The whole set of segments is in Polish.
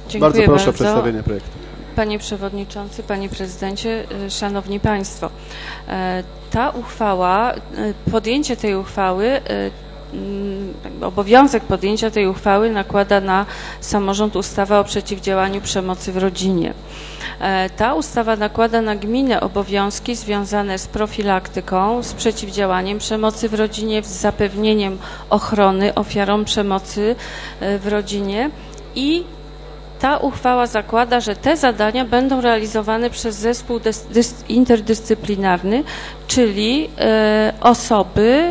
Bardzo proszę o przedstawienie projektu. Panie Przewodniczący, Panie Prezydencie, Szanowni Państwo. Ta uchwała, podjęcie tej uchwały, obowiązek podjęcia tej uchwały nakłada na samorząd ustawa o przeciwdziałaniu przemocy w rodzinie. Ta ustawa nakłada na gminę obowiązki związane z profilaktyką, z przeciwdziałaniem przemocy w rodzinie, z zapewnieniem ochrony ofiarom przemocy w rodzinie i ta uchwała zakłada, że te zadania będą realizowane przez zespół interdyscyplinarny, czyli osoby,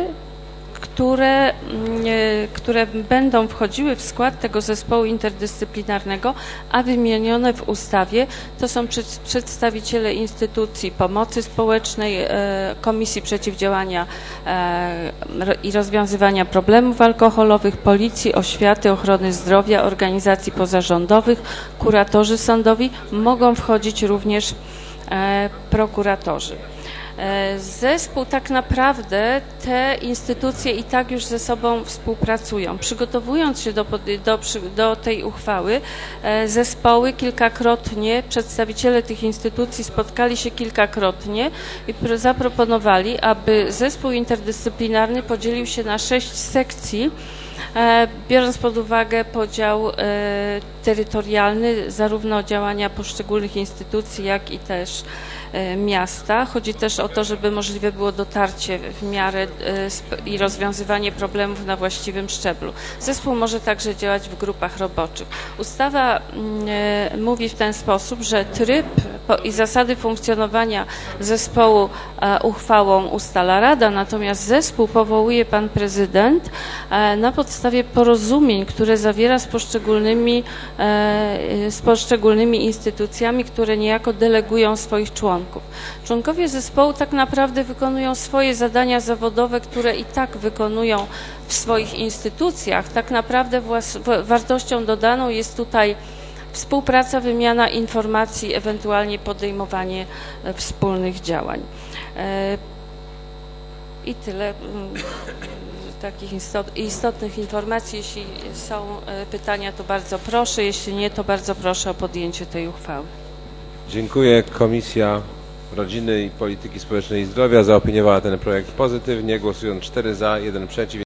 które będą wchodziły w skład tego zespołu interdyscyplinarnego, a wymienione w ustawie to są przedstawiciele instytucji pomocy społecznej, Komisji Przeciwdziałania i Rozwiązywania Problemów Alkoholowych, Policji, Oświaty, Ochrony Zdrowia, organizacji pozarządowych, kuratorzy sądowi, mogą wchodzić również prokuratorzy. Zespół, tak naprawdę te instytucje i tak już ze sobą współpracują. Przygotowując się do tej uchwały, zespoły kilkakrotnie, przedstawiciele tych instytucji spotkali się kilkakrotnie i zaproponowali, aby zespół interdyscyplinarny podzielił się na 6 sekcji, biorąc pod uwagę podział terytorialny, zarówno działania poszczególnych instytucji, jak i też miasta. Chodzi też o to, żeby możliwe było dotarcie w miarę i rozwiązywanie problemów na właściwym szczeblu. Zespół może także działać w grupach roboczych. Ustawa mówi w ten sposób, że tryb i zasady funkcjonowania zespołu uchwałą ustala Rada, natomiast zespół powołuje pan prezydent na podstawie porozumień, które zawiera z poszczególnymi instytucjami, które niejako delegują swoich członków. Członkowie zespołu tak naprawdę wykonują swoje zadania zawodowe, które i tak wykonują w swoich instytucjach. Tak naprawdę wartością dodaną jest tutaj współpraca, wymiana informacji, ewentualnie podejmowanie wspólnych działań. I tyle takich istotnych informacji. Jeśli są pytania, to bardzo proszę. Jeśli nie, to bardzo proszę o podjęcie tej uchwały. Dziękuję. Komisja Rodziny i Polityki Społecznej i Zdrowia zaopiniowała ten projekt pozytywnie, głosując 4 za, 1 przeciw.